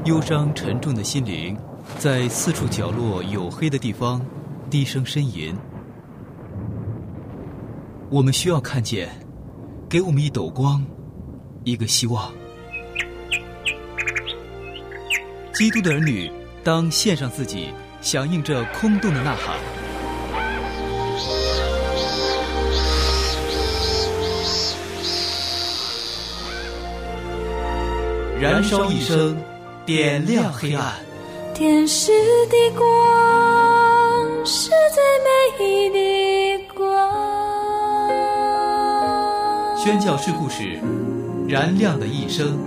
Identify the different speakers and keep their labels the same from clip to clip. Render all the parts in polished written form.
Speaker 1: 忧伤沉重的心灵在四处角落黝黑的地方低声呻吟。我们需要看见，给我们一斗光，一个希望。基督的儿女当献上自己，响应这空洞的呐喊。燃烧一生，点亮黑暗。
Speaker 2: 天使的光是最美的光。
Speaker 1: 宣教士故事，燃亮的一生。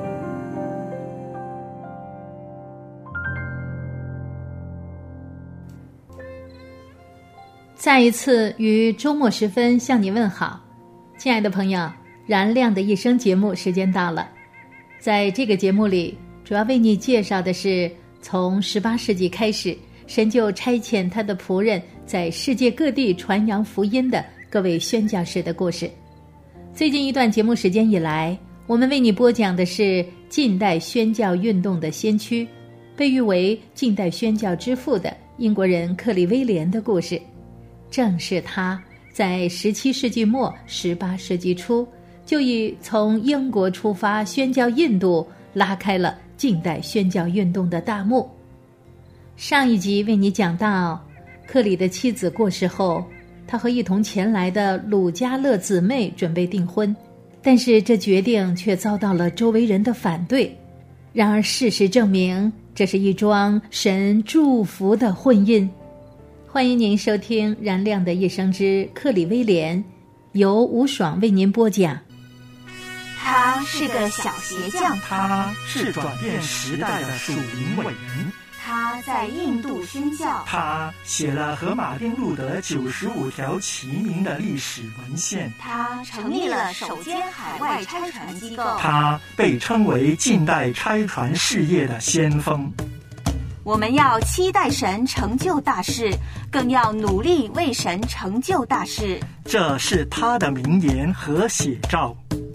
Speaker 3: 再一次于周末时分向你问好，亲爱的朋友，燃亮的一生节目时间到了。在这个节目里，主要为你介绍的是从18世纪开始，神就差遣他的仆人在世界各地传扬福音的各位宣教士的故事。最近一段节目时间以来，我们为你播讲的是近代宣教运动的先驱，被誉为近代宣教之父的英国人克里威廉的故事。正是他在17世纪末18世纪初就以从英国出发宣教印度，拉开了近代宣教运动的大幕。上一集为你讲到，克里的妻子过世后，他和一同前来的鲁加勒姊妹准备订婚，但是这决定却遭到了周围人的反对。然而事实证明，这是一桩神祝福的婚姻。欢迎您收听《燃亮的一生之克里威廉》，由吴爽为您播讲。
Speaker 4: 他是个小鞋匠，
Speaker 5: 他是转变时代的属灵伟人，
Speaker 4: 他在印度宣教，
Speaker 5: 他写了和马丁路德95条齐名的历史文献，
Speaker 4: 他成立了首间海外差传机构，
Speaker 5: 他被称为近代差传事业的先锋。
Speaker 4: 我们要期待神成就大事，更要努力为神成就大事。
Speaker 5: 这是他的名言和写照。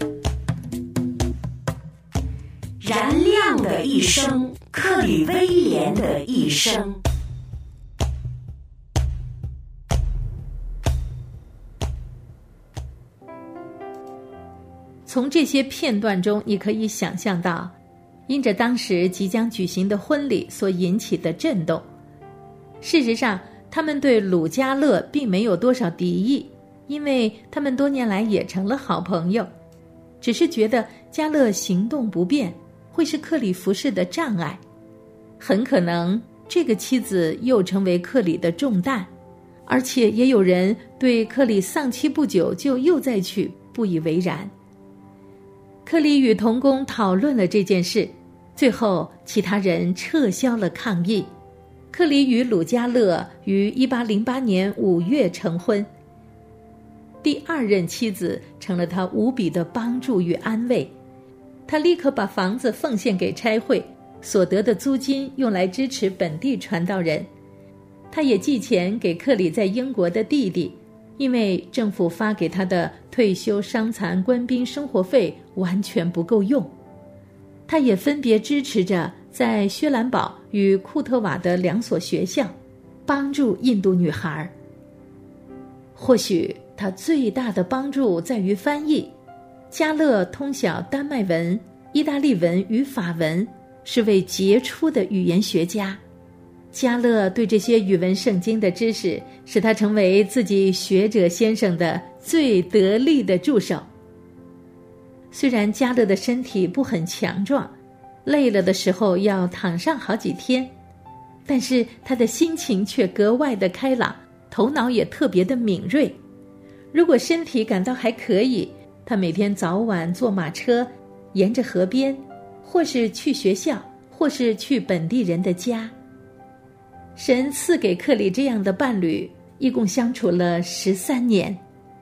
Speaker 6: 燃亮的一生，克里威廉的一生。
Speaker 3: 从这些片段中，你可以想象到，因着当时即将举行的婚礼所引起的震动。事实上，他们对鲁加勒并没有多少敌意，因为他们多年来也成了好朋友，只是觉得加勒行动不便，会是克里服侍的障碍。很可能这个妻子又成为克里的重担，而且也有人对克里丧妻不久就又再娶不以为然。克里与同工讨论了这件事，最后其他人撤销了抗议。克里与鲁加勒于1808年5月成婚。第二任妻子成了他无比的帮助与安慰，他立刻把房子奉献给差会，所得的租金用来支持本地传道人。他也寄钱给克里在英国的弟弟，因为政府发给他的退休伤残官兵生活费完全不够用。他也分别支持着在薛兰堡与库特瓦的2所学校，帮助印度女孩。或许他最大的帮助在于翻译。加勒通晓丹麦文、意大利文与法文，是位杰出的语言学家。加勒对这些语文圣经的知识，使他成为自己学者先生的最得力的助手。虽然加勒的身体不很强壮，累了的时候要躺上好几天，但是他的心情却格外的开朗，头脑也特别的敏锐。如果身体感到还可以，他每天早晚坐马车，沿着河边，或是去学校，或是去本地人的家。神赐给克里这样的伴侣，一共相处了13年。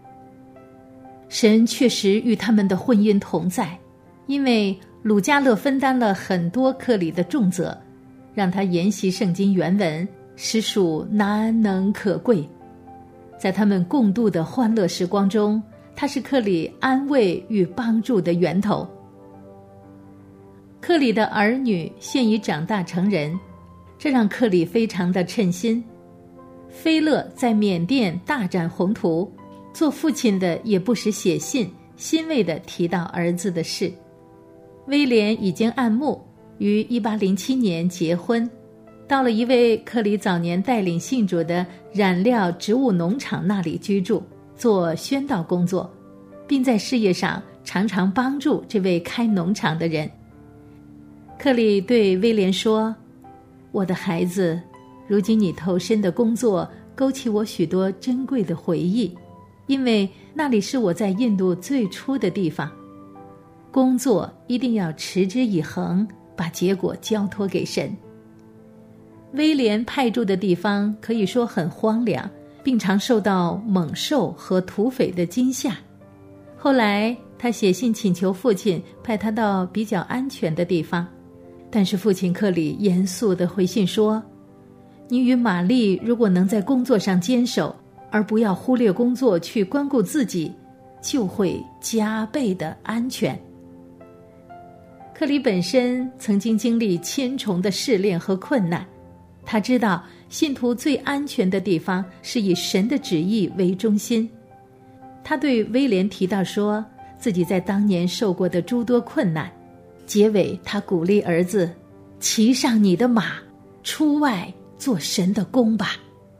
Speaker 3: 神确实与他们的婚姻同在，因为鲁加勒分担了很多克里的重责，让他研习圣经原文，实属难能可贵。在他们共度的欢乐时光中，他是克里安慰与帮助的源头。 克里的儿女现已长大成人，这让克里非常的称心。菲勒在缅甸大展宏图，做父亲的也不时写信，欣慰地提到儿子的事。威廉已经按牧，于1807年结婚，到了一位克里早年带领信主的染料植物农场那里居住，做宣道工作，并在事业上常常帮助这位开农场的人。克里对威廉说：我的孩子，如今你投身的工作勾起我许多珍贵的回忆，因为那里是我在印度最初的地方。工作一定要持之以恒，把结果交托给神。威廉派驻的地方可以说很荒凉，并常受到猛兽和土匪的惊吓。后来他写信请求父亲派他到比较安全的地方，但是父亲克里严肃地回信说：你与玛丽如果能在工作上坚守，而不要忽略工作去关顾自己，就会加倍的安全。克里本身曾经经历千重的试炼和困难，他知道信徒最安全的地方是以神的旨意为中心。他对威廉提到说自己在当年受过的诸多困难，结尾他鼓励儿子：骑上你的马，出外做神的工吧。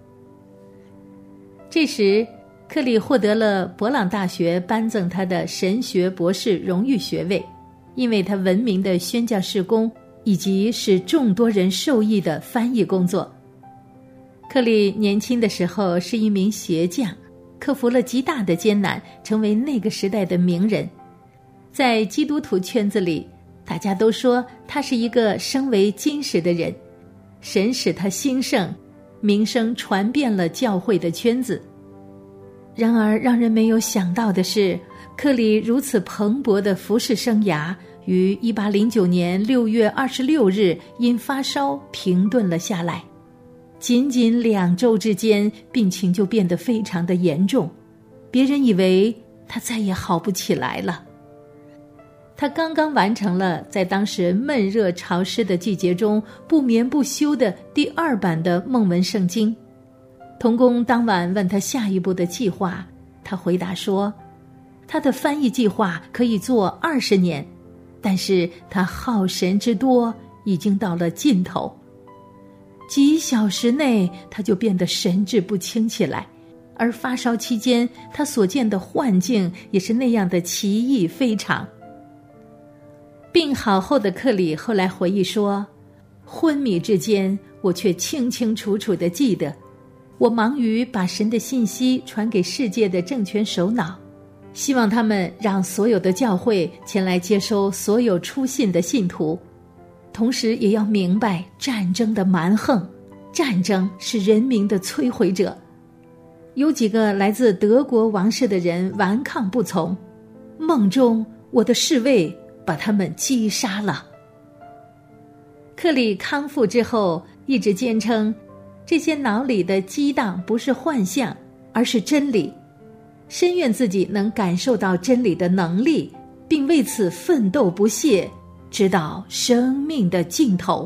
Speaker 3: 这时克里获得了勃朗大学颁赠他的神学博士荣誉学位，因为他闻名的宣教事工以及使众多人受益的翻译工作。克里年轻的时候是一名鞋匠，克服了极大的艰难，成为那个时代的名人。在基督徒圈子里，大家都说他是一个生为金石的人，神使他兴盛，名声传遍了教会的圈子。然而让人没有想到的是，克里如此蓬勃的服侍生涯于1809年6月26日因发烧停顿了下来，仅仅2周之间，病情就变得非常的严重，别人以为他再也好不起来了。他刚刚完成了在当时闷热潮湿的季节中不眠不休的第2版的孟文圣经。同工当晚问他下一步的计划，他回答说，他的翻译计划可以做20年，但是他好神之多已经到了尽头。几小时内他就变得神志不清起来，而发烧期间他所见的幻境也是那样的奇异非常。病好后的克里后来回忆说，昏迷之间我却清清楚楚地记得，我忙于把神的信息传给世界的政权首脑，希望他们让所有的教会前来接收所有出信的信徒，同时也要明白战争的蛮横，战争是人民的摧毁者。有几个来自德国王室的人顽抗不从，梦中我的侍卫把他们击杀了。克里康复之后一直坚称，这些脑里的激荡不是幻象，而是真理，深愿自己能感受到真理的能力，并为此奋斗不懈，直到生命的尽头。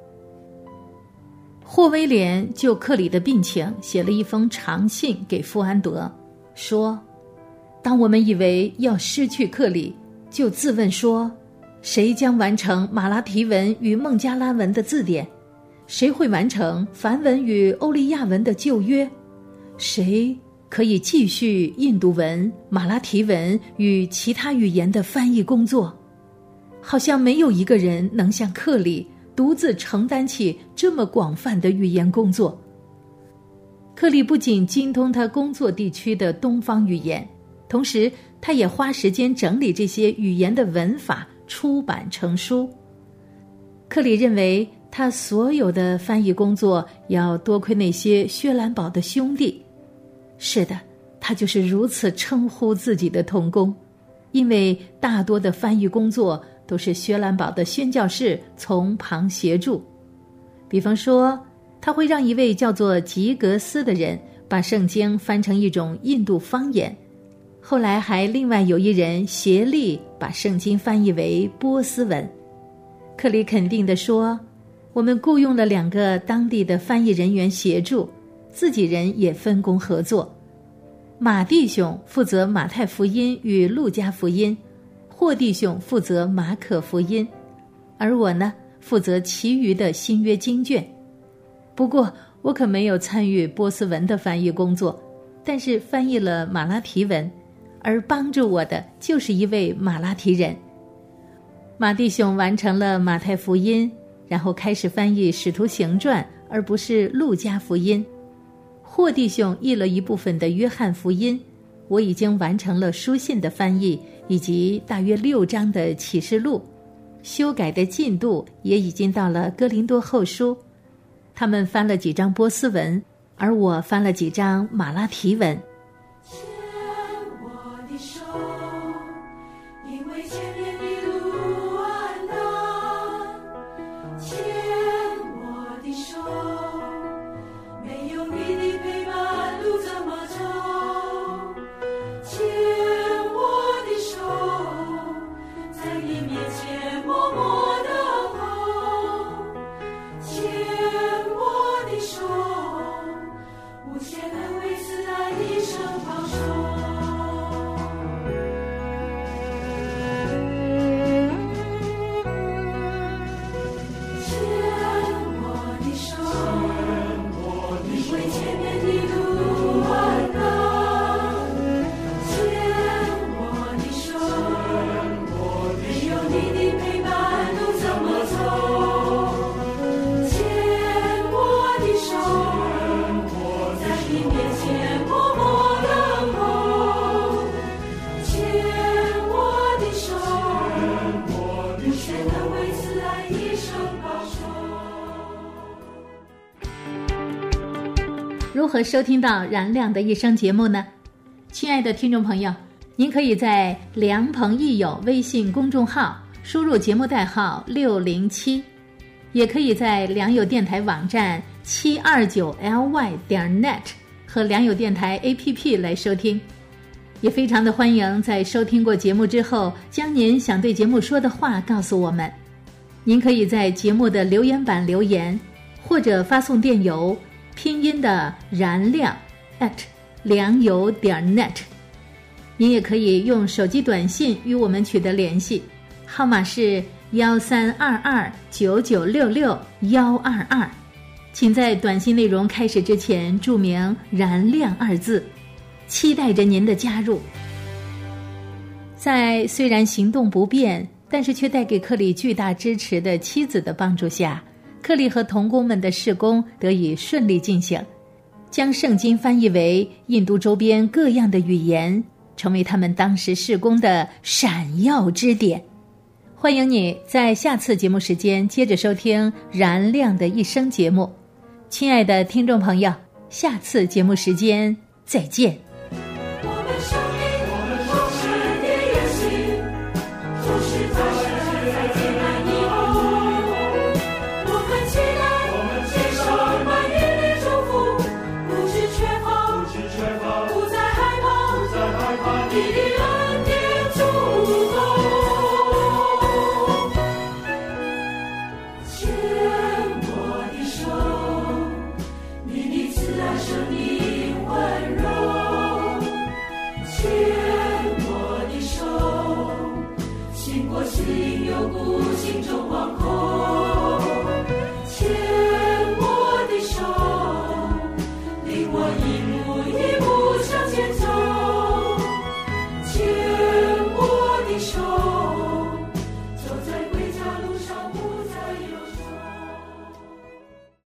Speaker 3: 霍威廉就克里的病情写了一封长信给富安德，说，当我们以为要失去克里，就自问说，谁将完成马拉提文与孟加拉文的字典？谁会完成梵文与欧利亚文的旧约？谁可以继续印度文、马拉提文与其他语言的翻译工作？好像没有一个人能像克里独自承担起这么广泛的语言工作。克里不仅精通他工作地区的东方语言，同时他也花时间整理这些语言的文法，出版成书。克里认为他所有的翻译工作要多亏那些薛兰堡的兄弟。是的，他就是如此称呼自己的同工，因为大多的翻译工作都是薛兰堡的宣教士从旁协助。比方说，他会让一位叫做吉格斯的人把圣经翻成一种印度方言，后来还另外有一人协力把圣经翻译为波斯文。 克里肯定地说，我们雇佣了2个当地的翻译人员协助，自己人也分工合作。马弟兄负责马太福音与路加福音，霍弟兄负责马可福音，而我呢，负责其余的新约经卷。不过我可没有参与波斯文的翻译工作，但是翻译了马拉提文，而帮助我的就是一位马拉提人。马弟兄完成了马太福音，然后开始翻译使徒行传，而不是路加福音。霍弟兄译了一部分的约翰福音，我已经完成了书信的翻译，以及大约6章的启示录，修改的进度也已经到了哥林多后书。他们翻了几章波斯文，而我翻了几章马拉提文。
Speaker 2: 牵我的手，因为前面的路很难。牵我的手，没有你的陪伴，路怎么走？牵我的手，在你面前默默等候。牵我的手，无限的为慈爱一生保守。牵我的手，因为前面的路很难。牵我的手，没有你的陪伴，路怎么走？牵我的手，在你面前默默等候。牵我的手，无限的为慈爱一生保守。
Speaker 3: 如何收听到燃亮的一生节目呢？亲爱的听众朋友，您可以在良朋益友微信公众号输入节目代号607，也可以在良友电台网站729ly.net 和良友电台 APP 来收听。也非常的欢迎在收听过节目之后，将您想对节目说的话告诉我们。您可以在节目的留言板留言，或者发送电邮，拼音的燃亮良友.net。您也可以用手机短信与我们取得联系，号码是132299662122。请在短信内容开始之前注明燃亮2字，期待着您的加入。在虽然行动不便，但是却带给克里巨大支持的妻子的帮助下，克里和同工们的事工得以顺利进行，将圣经翻译为印度周边各样的语言，成为他们当时事工的闪耀之点。欢迎你在下次节目时间接着收听燃亮的一生节目。亲爱的听众朋友，下次节目时间再见。
Speaker 2: 我们生命总是点远行，总是在艰难以后，我很期待接受满意的祝福，不知缺乏，不再害怕，你的恩典足够。牵我的手，你的慈爱生命温柔。牵我的手，经过死荫幽谷，心中惶恐。牵